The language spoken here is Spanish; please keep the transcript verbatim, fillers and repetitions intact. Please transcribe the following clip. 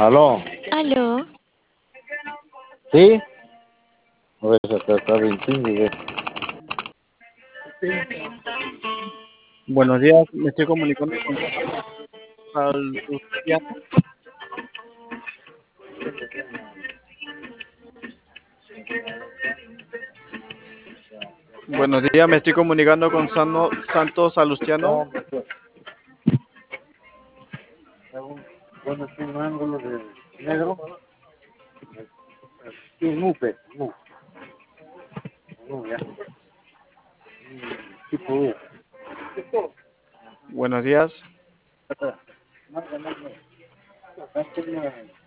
Aló, Aló, ¿sí? Pues acá está veintidós. Buenos días, me estoy comunicando con Salustiano. Buenos días, me estoy comunicando con Sano, Santos Salustiano. Bueno, es un ángulo de negro. Sí, nupe, nu, nu, ya. Tipo U. Buenos días. Marca, marca. Acá tengo